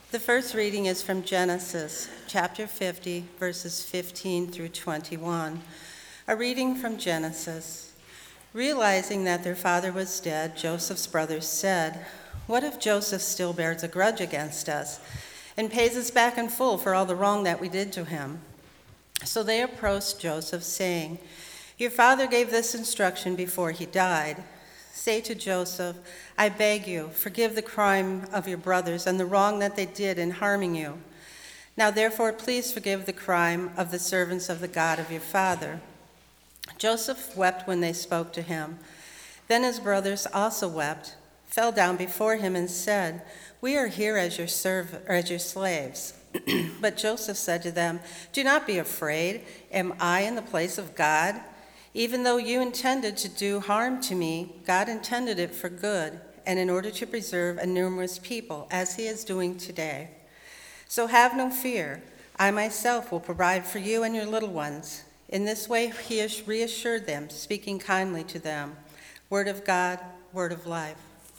The first reading is from Genesis, chapter 50, verses 15 through 21. A reading from Genesis. Realizing that their father was dead, Joseph's brothers said, "What if Joseph still bears a grudge against us and pays us back in full for all the wrong that we did to him?" So they approached Joseph, saying, "Your father gave this instruction before he died. Say to Joseph, 'I beg you, forgive the crime of your brothers and the wrong that they did in harming you. Now therefore please forgive the crime of the servants of the God of your father.'" Joseph wept when they spoke to him. Then his brothers also wept, fell down before him and said, "We are here as your slaves." But Joseph said to them, "Do not be afraid. Am I in the place of God? Even though you intended to do harm to me, God intended it for good, and in order to preserve a numerous people, as he is doing today. So have no fear. I myself will provide for you and your little ones." In this way he has reassured them, speaking kindly to them. Word of God, word of life.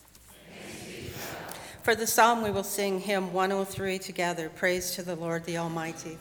For the psalm we will sing hymn 103 together, Praise to the Lord the Almighty.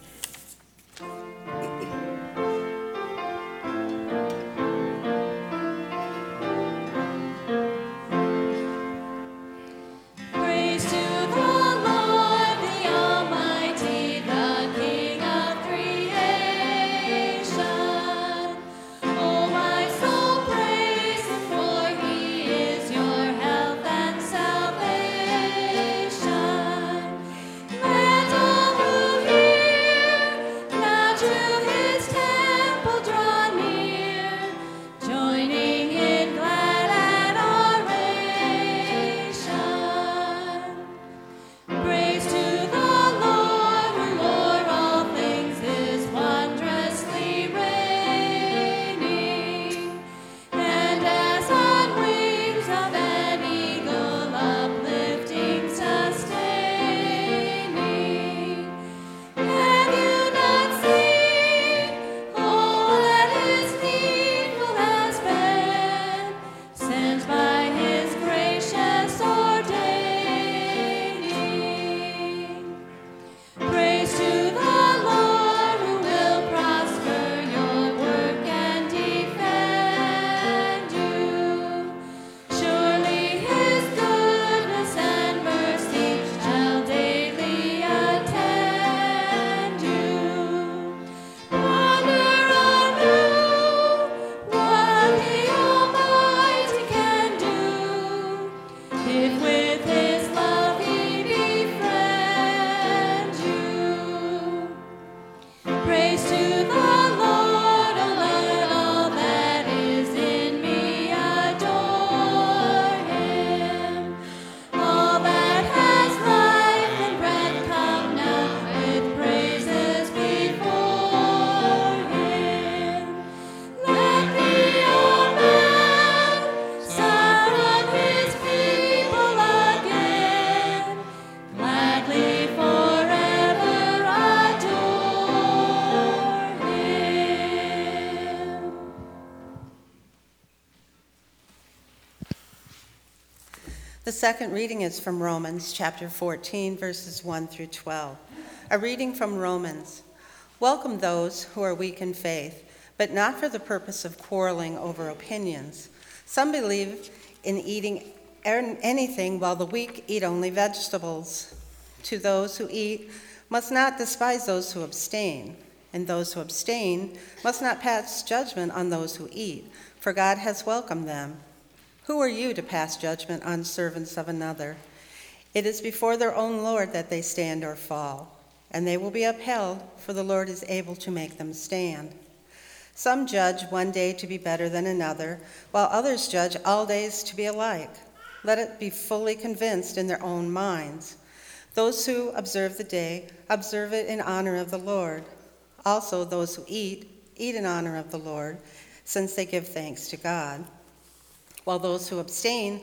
The second reading is from Romans chapter 14, verses 1 through 12. A reading from Romans. Welcome those who are weak in faith, but not for the purpose of quarreling over opinions. Some believe in eating anything, while the weak eat only vegetables. To those who eat must not despise those who abstain, and those who abstain must not pass judgment on those who eat, for God has welcomed them. Who are you to pass judgment on servants of another? It is before their own Lord that they stand or fall, and they will be upheld, for the Lord is able to make them stand. Some judge one day to be better than another, while others judge all days to be alike. Let it be fully convinced in their own minds. Those who observe the day, observe it in honor of the Lord. Also those who eat in honor of the Lord, since they give thanks to God. While those who abstain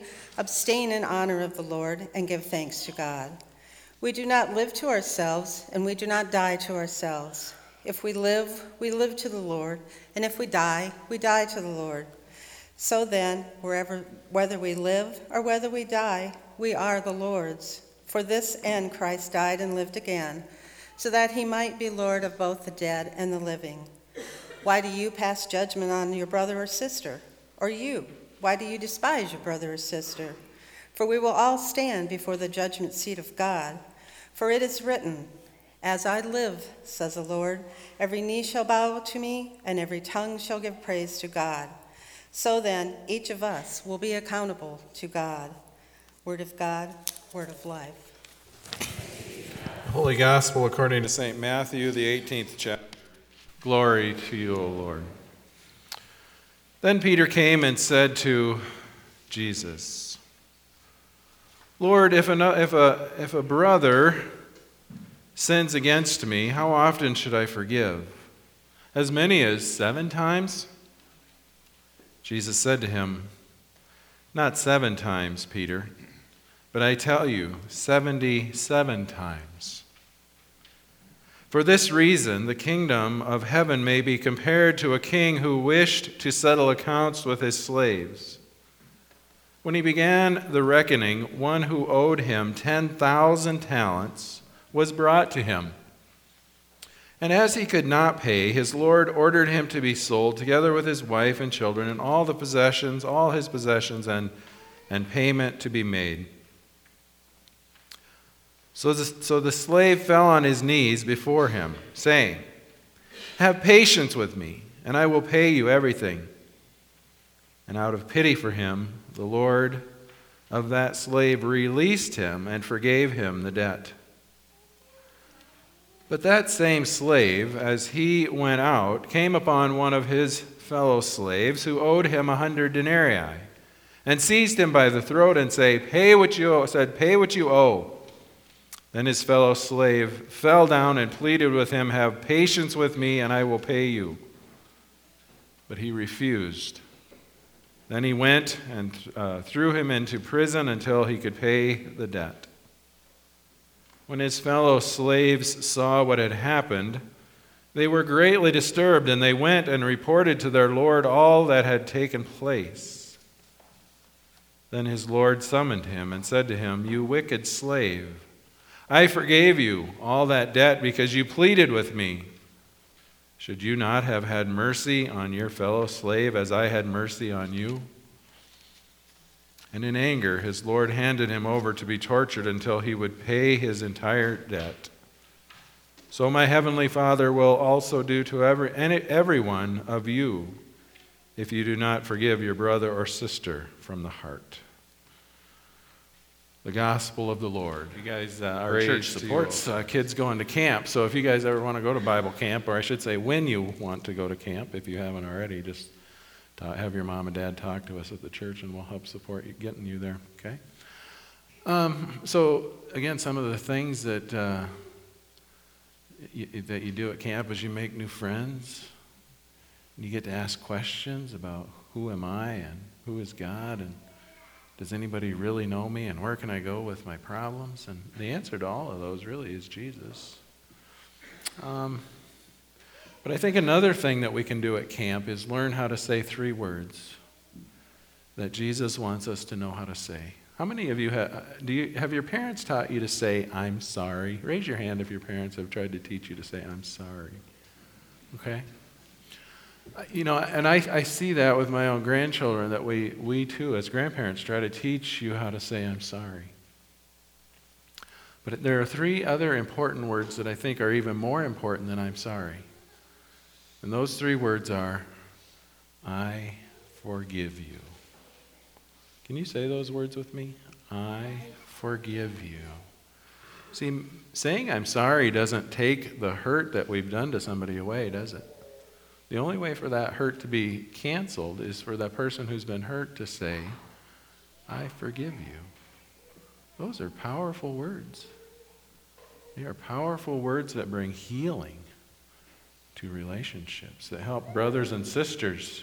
in honor of the Lord and give thanks to God. We do not live to ourselves, and we do not die to ourselves. If we live, we live to the Lord, and if we die to the Lord. So then, whether we live or whether we die, we are the Lord's. For this end Christ died and lived again, so that he might be Lord of both the dead and the living. Why do you pass judgment on your brother or sister? Or you, why do you despise your brother or sister? For we will all stand before the judgment seat of God. For it is written, "As I live, says the Lord, every knee shall bow to me, and every tongue shall give praise to God." So then, each of us will be accountable to God. Word of God, word of life. Holy Gospel according to St. Matthew, the 18th chapter. Glory to you, O Lord. Then Peter came and said to Jesus, "Lord, if a brother sins against me, how often should I forgive? As many as 7 times?" Jesus said to him, "Not 7 times, Peter, but I tell you, 77 times. For this reason, the kingdom of heaven may be compared to a king who wished to settle accounts with his slaves. When he began the reckoning, one who owed him 10,000 talents was brought to him. And as he could not pay, his Lord ordered him to be sold together with his wife and children and all his possessions, and payment to be made. So the slave fell on his knees before him, saying, 'Have patience with me, and I will pay you everything.' And out of pity for him, the Lord of that slave released him and forgave him the debt. But that same slave, as he went out, came upon one of his fellow slaves who owed him 100 denarii, and seized him by the throat and said, 'Pay what you owe.' Then his fellow slave fell down and pleaded with him, 'Have patience with me, and I will pay you.' But he refused. Then he went and threw him into prison until he could pay the debt. When his fellow slaves saw what had happened, they were greatly disturbed, and they went and reported to their Lord all that had taken place. Then his Lord summoned him and said to him, 'You wicked slave, I forgave you all that debt because you pleaded with me. Should you not have had mercy on your fellow slave as I had mercy on you?' And in anger, his Lord handed him over to be tortured until he would pay his entire debt. So my heavenly Father will also do to every one of you if you do not forgive your brother or sister from the heart." The Gospel of the Lord. You guys, our church supports kids going to camp, so if you guys ever want to go to Bible camp, or I should say when you want to go to camp, if you haven't already, just have your mom and dad talk to us at the church, and we'll help support you getting you there, okay? So, again, some of the things that you do at camp is you make new friends. You get to ask questions about who am I and who is God, and does anybody really know me, and where can I go with my problems? And the answer to all of those really is Jesus. But I think another thing that we can do at camp is learn how to say 3 words that Jesus wants us to know how to say. How many of you have your parents taught you to say, "I'm sorry"? Raise your hand if your parents have tried to teach you to say, "I'm sorry." Okay? And I see that with my own grandchildren, that we too, as grandparents, try to teach you how to say, "I'm sorry." But there are 3 other important words that I think are even more important than "I'm sorry." And those 3 words are, "I forgive you." Can you say those words with me? I forgive you. See, saying "I'm sorry" doesn't take the hurt that we've done to somebody away, does it? The only way for that hurt to be canceled is for that person who's been hurt to say, "I forgive you." Those are powerful words. They are powerful words that bring healing to relationships, that help brothers and sisters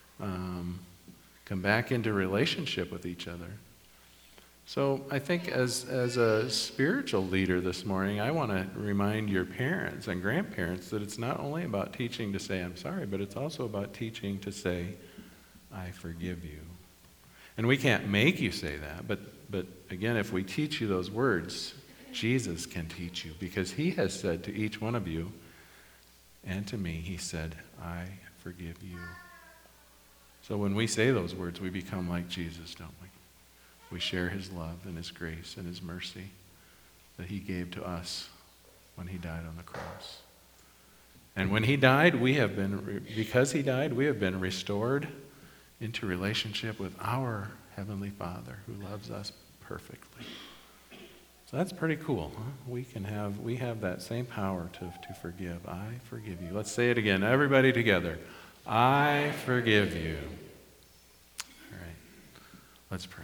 come back into relationship with each other. So I think as a spiritual leader this morning, I want to remind your parents and grandparents that it's not only about teaching to say "I'm sorry," but it's also about teaching to say "I forgive you." And we can't make you say that, but But again, if we teach you those words, Jesus can teach you, because he has said to each one of you and to me, he said, I forgive you. So when we say those words, we become like Jesus, don't we? We share his love and his grace and his mercy that he gave to us when he died on the cross. And when he died, because he died, we have been restored into relationship with our Heavenly Father who loves us perfectly. So that's pretty cool, huh? We have that same power to forgive. I forgive you. Let's say it again, everybody together. I forgive you. All right, let's pray.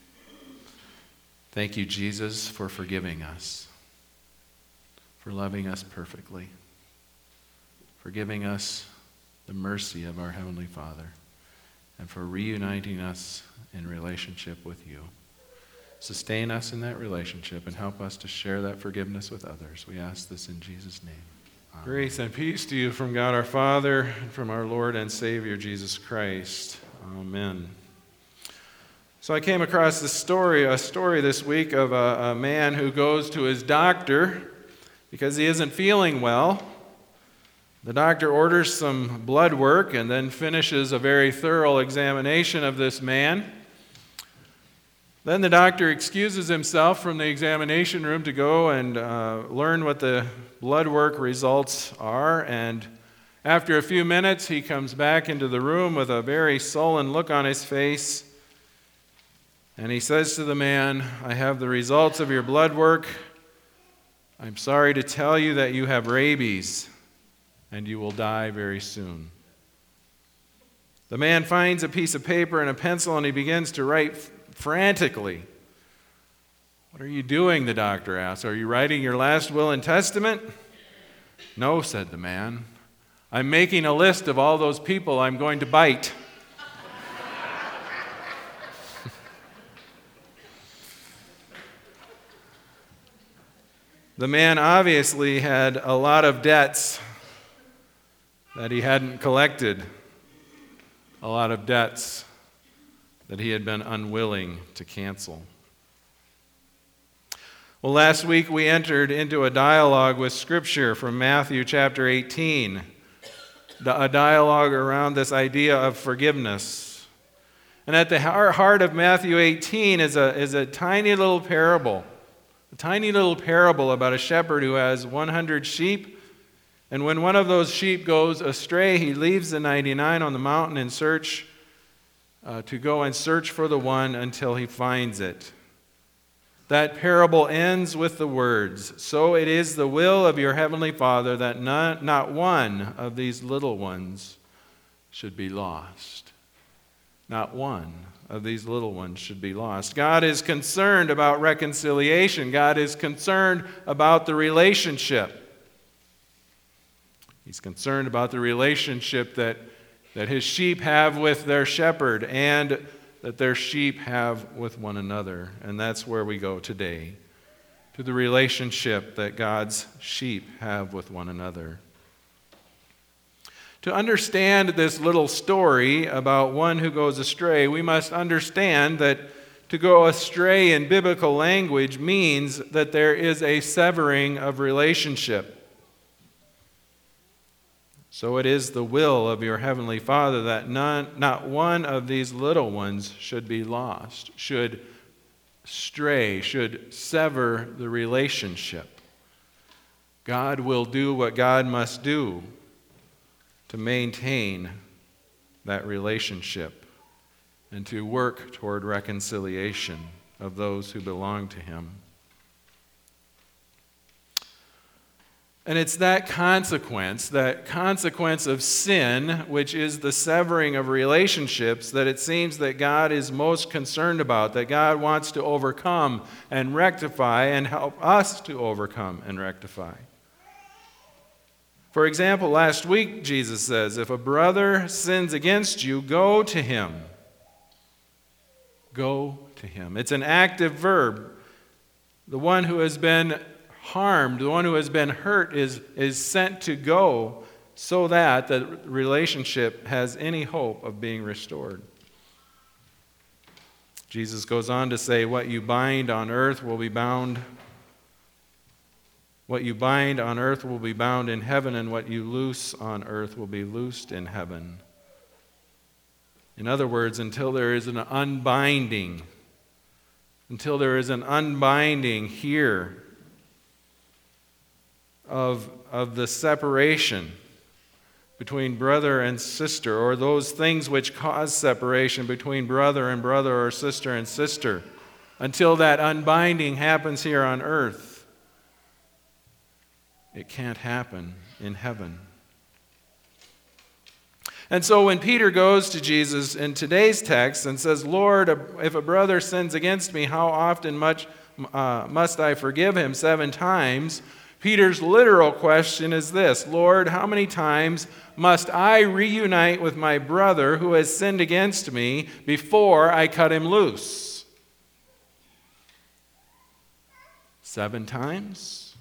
Thank you, Jesus, for forgiving us, for loving us perfectly, for giving us the mercy of our Heavenly Father, and for reuniting us in relationship with you. Sustain us in that relationship and help us to share that forgiveness with others. We ask this in Jesus' name. Amen. Grace and peace to you from God our Father and from our Lord and Savior Jesus Christ. Amen. So I came across a story this week of a man who goes to his doctor because he isn't feeling well. The doctor orders some blood work and then finishes a very thorough examination of this man. Then the doctor excuses himself from the examination room to go and learn what the blood work results are. And after a few minutes, he comes back into the room with a very sullen look on his face. And he says to the man, I have the results of your blood work. I'm sorry to tell you that you have rabies, and you will die very soon. The man finds a piece of paper and a pencil, and he begins to write frantically. What are you doing? The doctor asks. Are you writing your last will and testament? No, said the man. I'm making a list of all those people I'm going to bite. The man obviously had a lot of debts that he hadn't collected, a lot of debts that he had been unwilling to cancel. Well, last week we entered into a dialogue with Scripture from Matthew chapter 18, a dialogue around this idea of forgiveness. And at the heart of Matthew 18 is a tiny little parable. A tiny little parable about a shepherd who has 100 sheep, and when one of those sheep goes astray, he leaves the 99 on the mountain in search to go and search for the one until he finds it. That parable ends with the words, so it is the will of your heavenly Father that not one of these little ones should be lost. Not one of these little ones should be lost. God is concerned about reconciliation. God is concerned about the relationship. He's concerned about the relationship that his sheep have with their shepherd and that their sheep have with one another. And that's where we go today, to the relationship that God's sheep have with one another. To understand this little story about one who goes astray, we must understand that to go astray in biblical language means that there is a severing of relationship. So it is the will of your heavenly Father that not one of these little ones should be lost, should stray, should sever the relationship. God will do what God must do to maintain that relationship and to work toward reconciliation of those who belong to Him. And it's that consequence of sin, which is the severing of relationships, that it seems that God is most concerned about, that God wants to overcome and rectify and help us to overcome and rectify. For example, last week Jesus says, if a brother sins against you, go to him. Go to him. It's an active verb. The one who has been harmed, the one who has been hurt is sent to go so that the relationship has any hope of being restored. Jesus goes on to say, what you bind on earth will be bound. What you bind on earth will be bound in heaven, and what you loose on earth will be loosed in heaven. In other words, until there is an unbinding here of the separation between brother and sister, or those things which cause separation between brother and brother or sister and sister, until that unbinding happens here on earth, it can't happen in heaven. And so when Peter goes to Jesus in today's text and says, Lord, if a brother sins against me, how often must I forgive him? 7 times. Peter's literal question is this: Lord, how many times must I reunite with my brother who has sinned against me before I cut him loose? 7 times?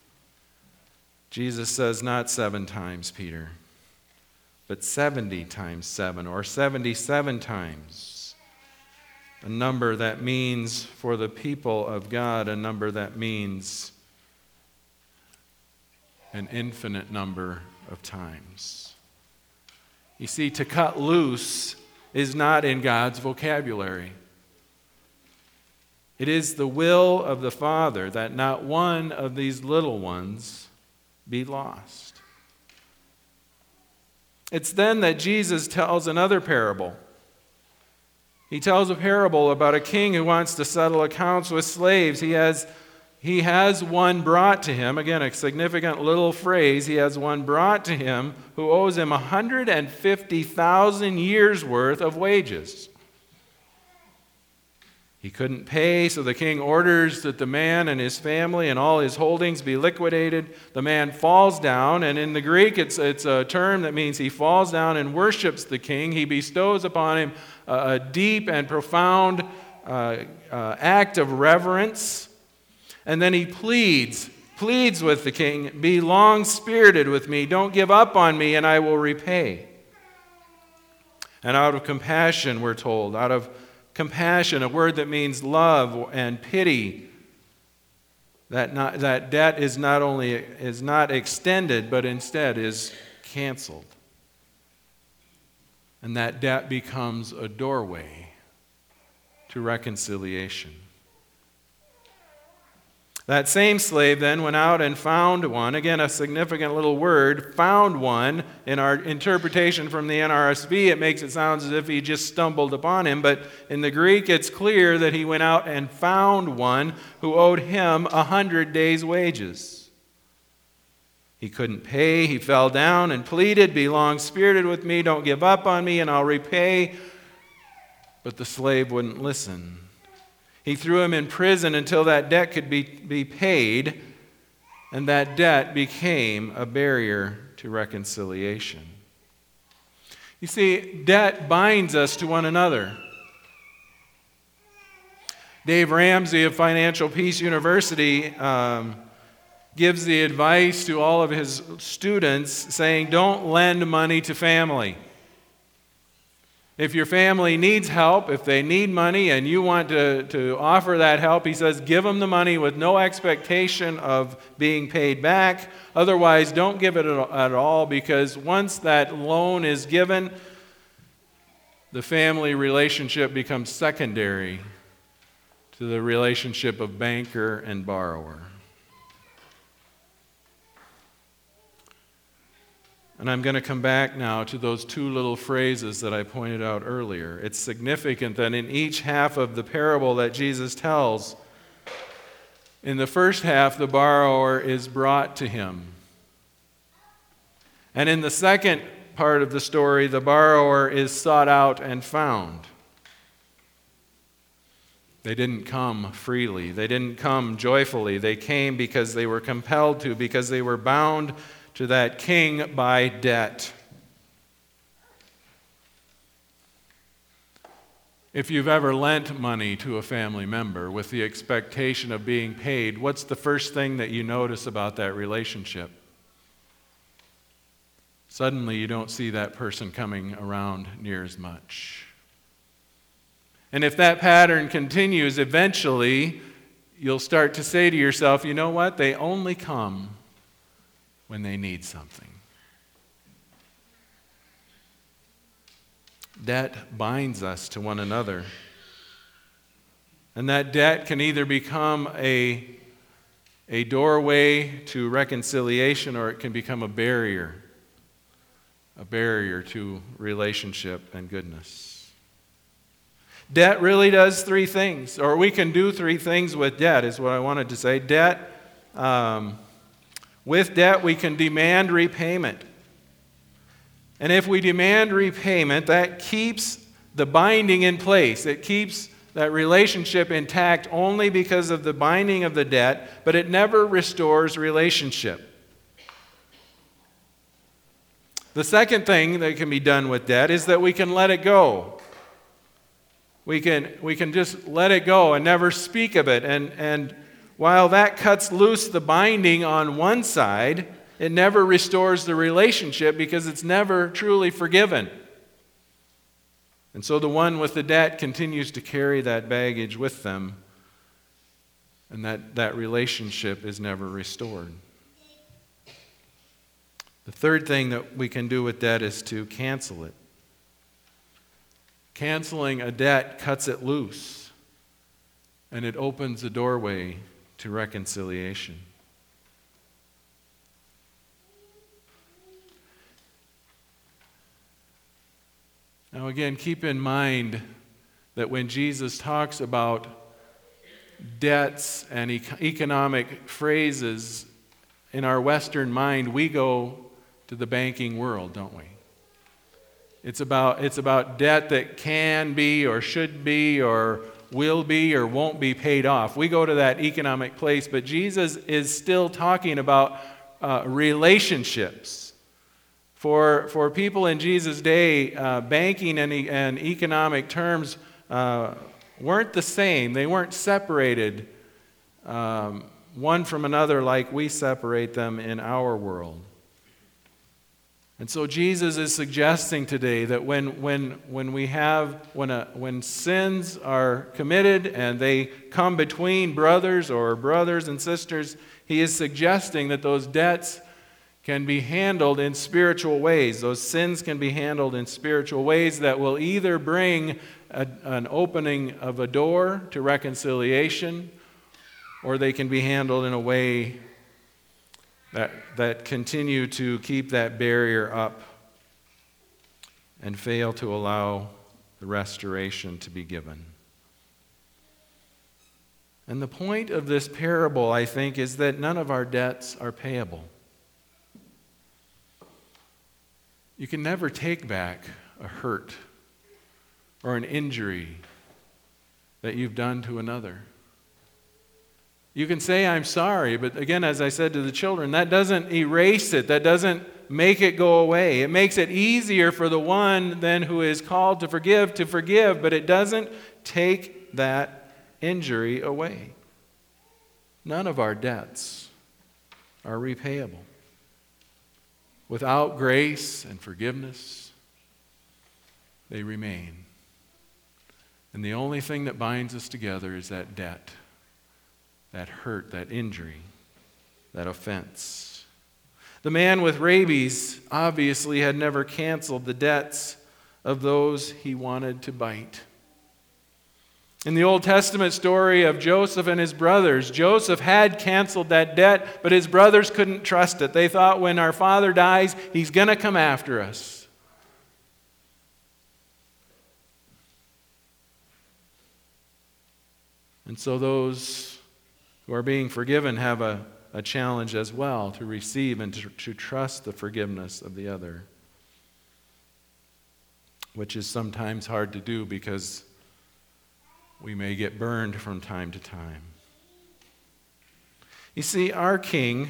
Jesus says, not 7 times, Peter, but 70 times 7, or 77 times. A number that means, for the people of God, a number that means an infinite number of times. You see, to cut loose is not in God's vocabulary. It is the will of the Father that not one of these little ones be lost. It's then that Jesus tells another parable. He tells a parable about a king who wants to settle accounts with slaves. He has one brought to him. Again, a significant little phrase. He has one brought to him who owes him 150,000 years' worth of wages. He couldn't pay, so the king orders that the man and his family and all his holdings be liquidated. The man falls down, and in the Greek it's a term that means he falls down and worships the king. He bestows upon him a deep and profound act of reverence. And then he pleads with the king, be long-spirited with me, don't give up on me, and I will repay. And out of compassion, we're told, out of compassion, a word that means love and pity, that debt is not extended, but instead is canceled. And that debt becomes a doorway to reconciliation. That same slave then went out and found one. Again, a significant little word, found one. In our interpretation from the NRSV, it makes it sound as if he just stumbled upon him. But in the Greek, it's clear that he went out and found one who owed him 100 days' wages. He couldn't pay. He fell down and pleaded, be long-spirited with me, don't give up on me, and I'll repay. But the slave wouldn't listen. He threw him in prison until that debt could be paid, and that debt became a barrier to reconciliation. You see, debt binds us to one another. Dave Ramsey of Financial Peace University gives the advice to all of his students saying, don't lend money to family. If your family needs help, if they need money and you want to offer that help, he says, give them the money with no expectation of being paid back. Otherwise, don't give it at all, because once that loan is given, the family relationship becomes secondary to the relationship of banker and borrower. And I'm going to come back now to those 2 little phrases that I pointed out earlier. It's significant that in each half of the parable that Jesus tells, in the first half, the borrower is brought to him. And in the second part of the story, the borrower is sought out and found. They didn't come freely. They didn't come joyfully. They came because they were compelled to, because they were bound to that king by debt. If you've ever lent money to a family member with the expectation of being paid, what's the first thing that you notice about that relationship? Suddenly you don't see that person coming around near as much. And if that pattern continues, eventually you'll start to say to yourself, you know what? They only come when they need something. Debt binds us to one another. And that debt can either become a doorway to reconciliation, or it can become a barrier to relationship and goodness. Debt really does three things, or we can do three things with debt, is what I wanted to say. With debt, we can demand repayment. And if we demand repayment, that keeps the binding in place. It keeps that relationship intact only because of the binding of the debt, but it never restores relationship. The second thing that can be done with debt is that we can let it go. We can just let it go and never speak of it. And while that cuts loose the binding on one side, it never restores the relationship because it's never truly forgiven. And so the one with the debt continues to carry that baggage with them, and that relationship is never restored. The third thing that we can do with debt is to cancel it. Canceling a debt cuts it loose, and it opens the doorway to reconciliation. Now again, keep in mind that when Jesus talks about debts and economic phrases, in our Western mind, we go to the banking world, don't we? It's about debt that can be or should be or will be or won't be paid off. We go to that economic place, but Jesus is still talking about relationships. For people in Jesus' day, banking and economic terms weren't the same. They weren't separated one from another like we separate them in our world. And so Jesus is suggesting today that when sins are committed and they come between brothers or brothers and sisters, he is suggesting that those debts can be handled in spiritual ways. Those sins can be handled in spiritual ways that will either bring an opening of a door to reconciliation, or they can be handled in a way that continue to keep that barrier up and fail to allow the restoration to be given. And the point of this parable, I think, is that none of our debts are payable. You can never take back a hurt or an injury that you've done to another. You can say, I'm sorry, but again, as I said to the children, that doesn't erase it. That doesn't make it go away. It makes it easier for the one then who is called to forgive, but it doesn't take that injury away. None of our debts are repayable. Without grace and forgiveness, they remain. And the only thing that binds us together is that debt, that hurt, that injury, that offense. The man with rabies obviously had never canceled the debts of those he wanted to bite. In the Old Testament story of Joseph and his brothers, Joseph had canceled that debt, but his brothers couldn't trust it. They thought, when our father dies, he's going to come after us. And so those who are being forgiven have a challenge as well, to receive and to trust the forgiveness of the other, which is sometimes hard to do because we may get burned from time to time. You see, our King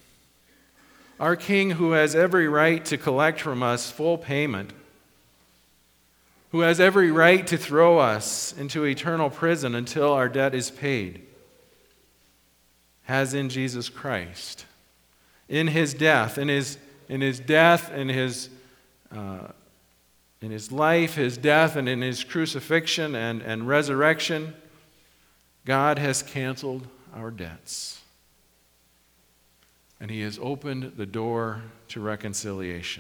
who has every right to collect from us full payment, who has every right to throw us into eternal prison until our debt is paid, has in Jesus Christ, in his death, in his in his life, his death, and in his crucifixion and resurrection, God has canceled our debts. And he has opened the door to reconciliation.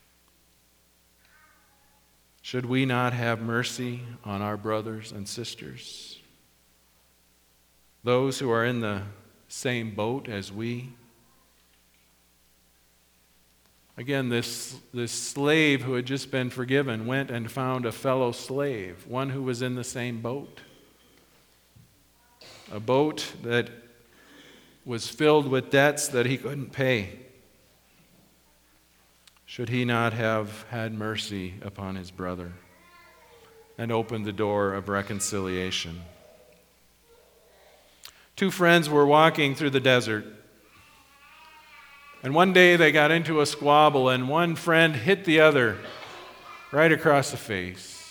Should we not have mercy on our brothers and sisters? Those who are in the same boat as we? Again, this slave who had just been forgiven went and found a fellow slave, one who was in the same boat. A boat that was filled with debts that he couldn't pay. Should he not have had mercy upon his brother and opened the door of reconciliation? Two friends were walking through the desert, and one day they got into a squabble, and one friend hit the other right across the face.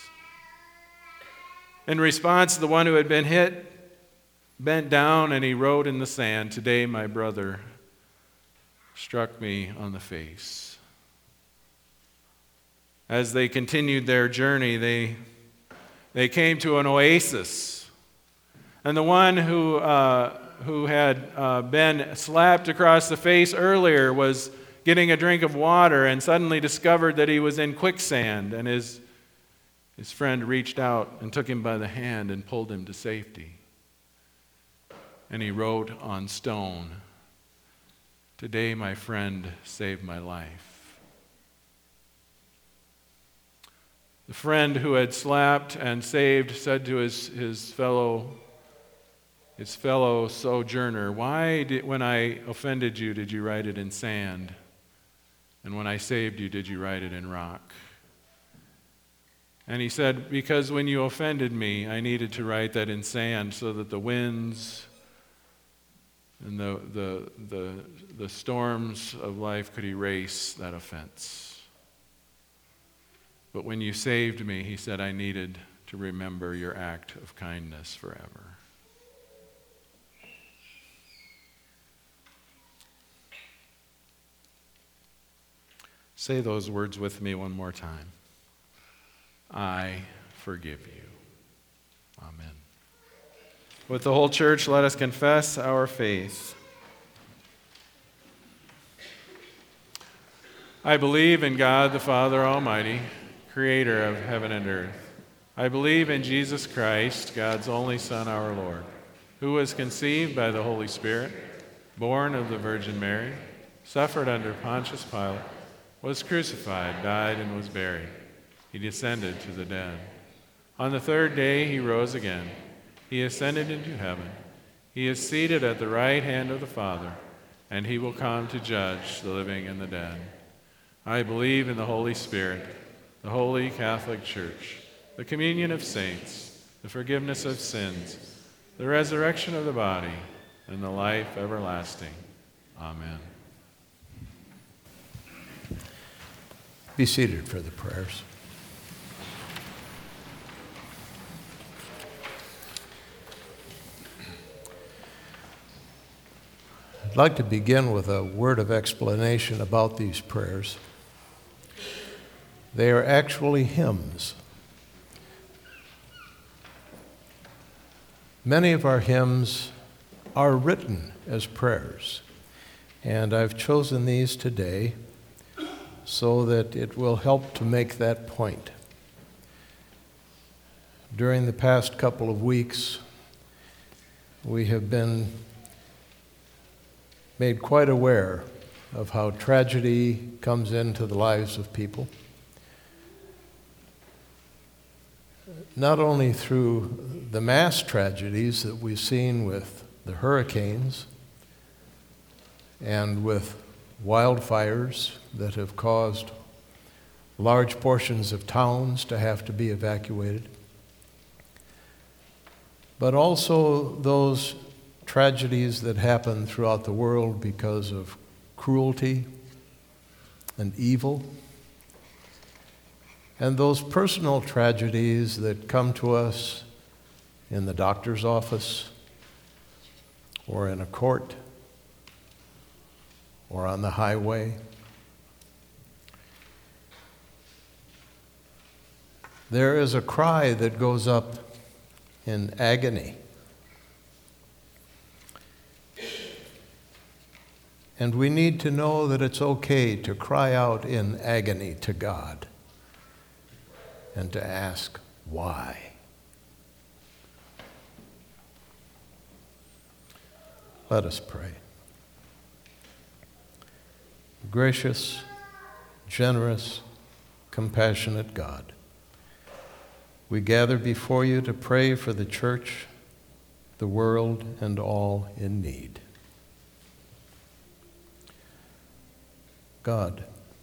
In response, the one who had been hit bent down and he wrote in the sand, "Today my brother struck me on the face." As they continued their journey, they came to an oasis. And the one who had been slapped across the face earlier was getting a drink of water and suddenly discovered that he was in quicksand. And his friend reached out and took him by the hand and pulled him to safety. And he wrote on stone, "Today my friend saved my life." The friend who had slapped and saved said to his fellow sojourner, when I offended you, did you write it in sand? And when I saved you, did you write it in rock? And he said, because when you offended me, I needed to write that in sand so that the winds and the storms of life could erase that offense. But when you saved me, he said, I needed to remember your act of kindness forever. Say those words with me one more time. I forgive you. Amen. With the whole church, let us confess our faith. I believe in God the Father Almighty, creator of heaven and earth. I believe in Jesus Christ, God's only Son, our Lord, who was conceived by the Holy Spirit, born of the Virgin Mary, suffered under Pontius Pilate, was crucified, died, and was buried. He descended to the dead. On the third day he rose again. He ascended into heaven. He is seated at the right hand of the Father, and he will come to judge the living and the dead. I believe in the Holy Spirit, the Holy Catholic Church, the communion of saints, the forgiveness of sins, the resurrection of the body, and the life everlasting. Amen. Be seated for the prayers. I'd like to begin with a word of explanation about these prayers. They are actually hymns. Many of our hymns are written as prayers, and I've chosen these today so that it will help to make that point. During the past couple of weeks, we have been made quite aware of how tragedy comes into the lives of people, not only through the mass tragedies that we've seen with the hurricanes and with wildfires that have caused large portions of towns to have to be evacuated, but also those tragedies that happen throughout the world because of cruelty and evil, and those personal tragedies that come to us in the doctor's office or in a court or on the highway. There is a cry that goes up in agony. And we need to know that it's okay to cry out in agony to God and to ask, why? Let us pray. Gracious, generous, compassionate God, we gather before you to pray for the church, the world, and all in need. God,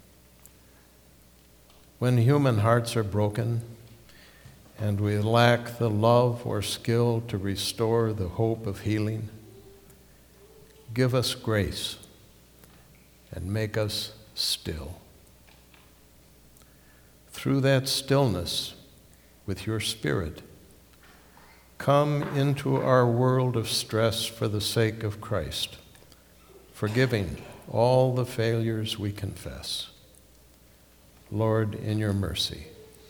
when human hearts are broken and we lack the love or skill to restore the hope of healing, give us grace and make us still. Through that stillness, with your Spirit, come into our world of stress for the sake of Christ, forgiving all the failures we confess. Lord, in your mercy,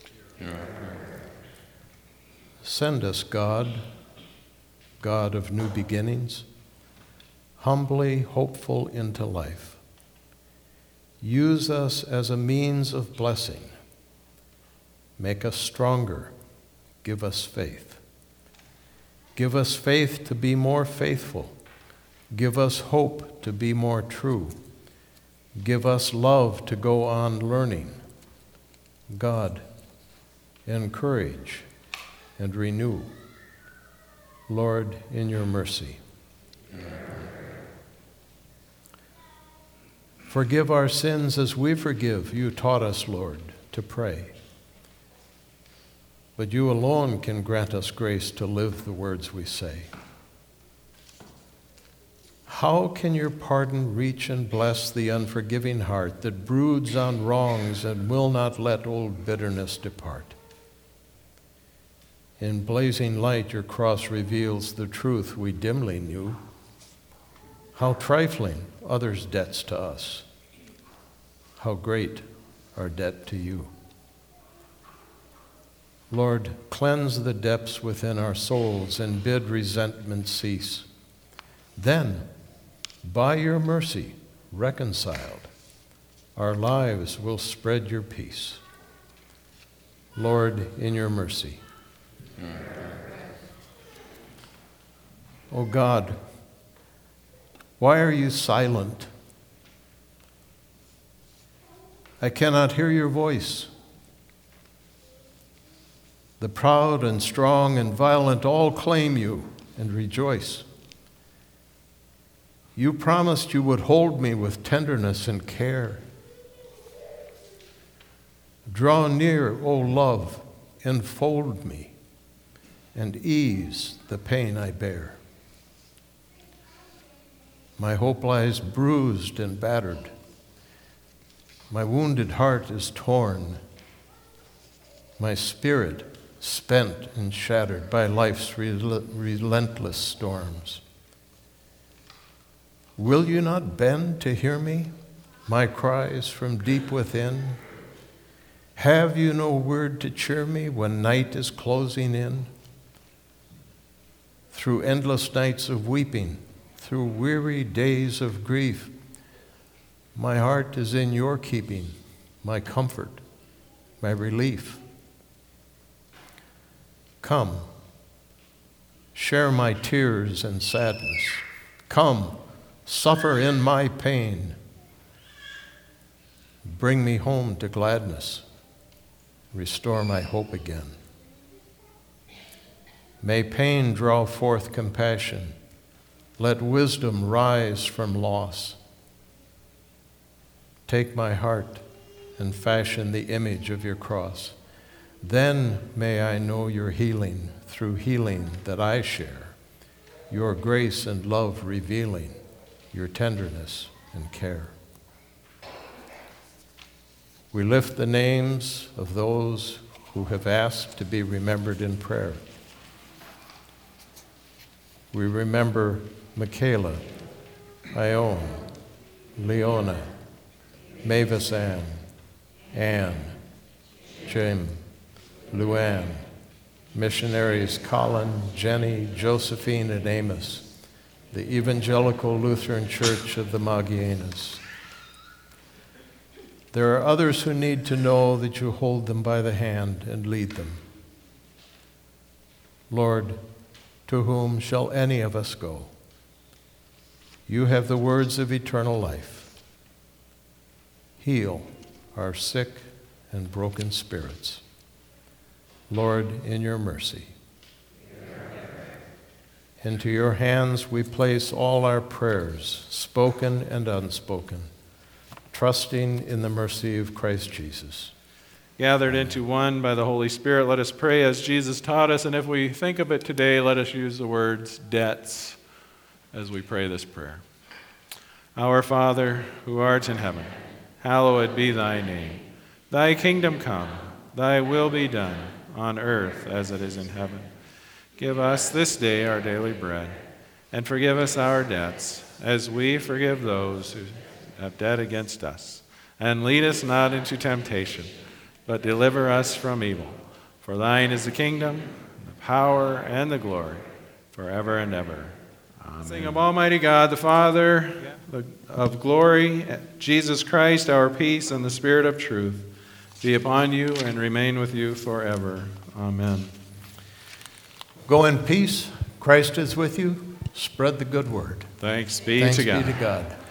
send us, God, God of new beginnings, humbly hopeful into life. Use us as a means of blessing. Make us stronger. Give us faith. Give us faith to be more faithful. Give us hope to be more true. Give us love to go on learning. God, encourage and renew. Lord, in your mercy. Forgive our sins as we forgive. You taught us, Lord, to pray. But you alone can grant us grace to live the words we say. How can your pardon reach and bless the unforgiving heart that broods on wrongs and will not let old bitterness depart? In blazing light, your cross reveals the truth we dimly knew. How trifling others' debts to us. How great our debt to you. Lord, cleanse the depths within our souls and bid resentment cease. Then, by your mercy, reconciled, our lives will spread your peace. Lord, in your mercy. O God, why are you silent? I cannot hear your voice. The proud and strong and violent all claim you and rejoice. You promised you would hold me with tenderness and care. Draw near, O love, enfold me, and ease the pain I bear. My hope lies bruised and battered. My wounded heart is torn. My spirit spent and shattered by life's relentless storms. Will you not bend to hear me, my cries from deep within? Have you no word to cheer me when night is closing in? Through endless nights of weeping, through weary days of grief, my heart is in your keeping, my comfort, my relief. Come, share my tears and sadness. Come, suffer in my pain. Bring me home to gladness. Restore my hope again. May pain draw forth compassion. Let wisdom rise from loss. Take my heart and fashion the image of your cross. Then may I know your healing through healing that I share, your grace and love revealing, your tenderness and care. We lift the names of those who have asked to be remembered in prayer. We remember Michaela, Ione, Leona, Mavis Ann, Jim, Luann, missionaries Colin, Jenny, Josephine, and Amos, the Evangelical Lutheran Church of the Magianas. There are others who need to know that you hold them by the hand and lead them. Lord, to whom shall any of us go? You have the words of eternal life. Heal our sick and broken spirits. Lord, in your mercy. Into your hands we place all our prayers, spoken and unspoken, trusting in the mercy of Christ Jesus. Gathered into one by the Holy Spirit, let us pray as Jesus taught us, and if we think of it today, let us use the words debts as we pray this prayer. Our Father, who art in heaven, hallowed be thy name. Thy kingdom come, thy will be done, on earth as it is in heaven. Give us this day our daily bread, and forgive us our debts, as we forgive those who have debt against us. And lead us not into temptation, but deliver us from evil. For thine is the kingdom, the power, and the glory, forever and ever. Amen. Sing of Almighty God, the Father of glory, Jesus Christ, our peace, and the Spirit of truth, be upon you and remain with you forever. Amen. Go in peace. Christ is with you. Spread the good word. Thanks be to God. Thanks be to God.